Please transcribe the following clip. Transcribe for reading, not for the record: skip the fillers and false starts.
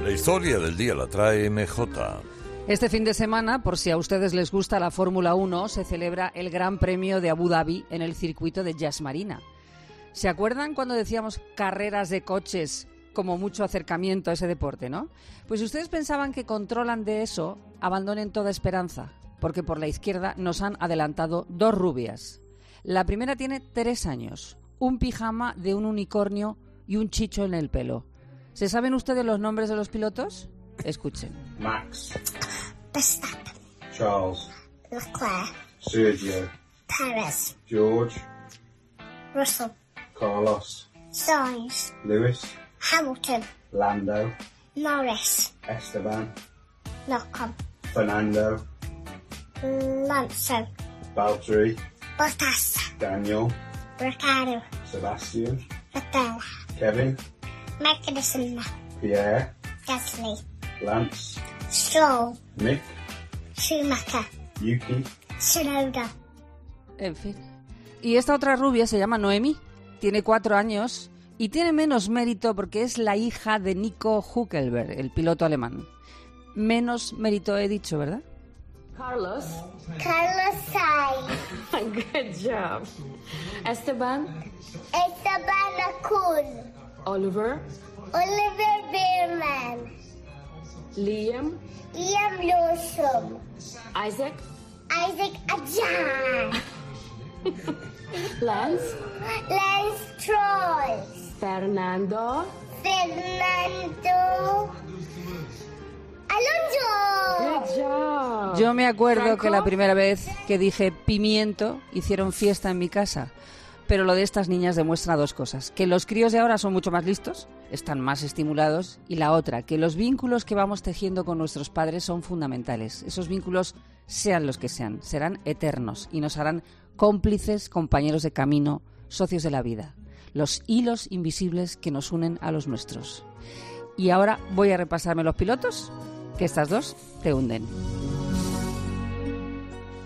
La historia del día la trae MJ. Este fin de semana, por si a ustedes les gusta la Fórmula 1, se celebra el Gran Premio de Abu Dhabi en el circuito de Yas Marina. ¿Se acuerdan cuando decíamos carreras de coches como mucho acercamiento a ese deporte, no? Pues si ustedes pensaban que controlan de eso, abandonen toda esperanza, porque por la izquierda nos han adelantado dos rubias. La primera tiene 3 años, un pijama de un unicornio y un chicho en el pelo. ¿Se saben ustedes los nombres de los pilotos? Escuchen. Max, Verstappen, Charles, Leclerc, Sergio, Perez, George, Russell, Carlos, Sainz, Lewis, Hamilton, Lando, Norris, Esteban, Ocon, Fernando, Lance, Valtteri, Bottas, Daniel, Ricciardo, Sebastian, Vettel, Kevin, Magnussen, Pierre, Gasly, Lance, Stroll, Mick, Schumacher, Yuki, Tsunoda. En fin. Y esta otra rubia se llama Noemi, tiene 4 años y tiene menos mérito porque es la hija de Nico Hülkenberg, el piloto alemán. Menos mérito he dicho, ¿verdad? Carlos. Carlos Sainz, Good job. Esteban. Esteban Ocon, Oliver. Oliver Beerman, Liam. Liam Lawson, Isaac. Isaac Ajar, Lance. Lance Stroll, Fernando. Fernando Alonso. Good job. Yo me acuerdo Franco. que la primera vez que dije pimiento hicieron fiesta en mi casa. Pero lo de estas niñas demuestra 2 cosas. Que los críos de ahora son mucho más listos, están más estimulados. Y la otra, que los vínculos que vamos tejiendo con nuestros padres son fundamentales. Esos vínculos, sean los que sean, serán eternos y nos harán cómplices, compañeros de camino, socios de la vida. Los hilos invisibles que nos unen a los nuestros. Y ahora voy a repasarme los pilotos, que estas 2 te hunden.